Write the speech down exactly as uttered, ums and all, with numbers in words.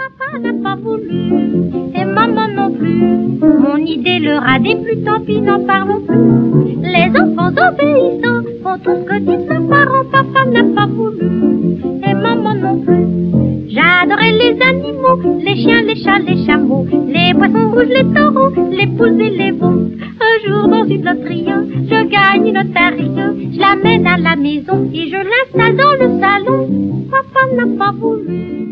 Papa n'a pas voulu, et maman non plus. Mon idée leur a déplu, tant pis, n'en parlons plus. Les enfants obéissants font tout ce que disent leurs parents. Papa n'a pas voulu, et maman non plus. J'adorais les animaux, les chiens, les chats, les chameaux, les poissons rouges, les taureaux, les poules et les veaux. Un jour dans une loterie, je gagne une loterie. Je l'amène à la maison et je l'installe dans le salon. Papa n'a pas voulu.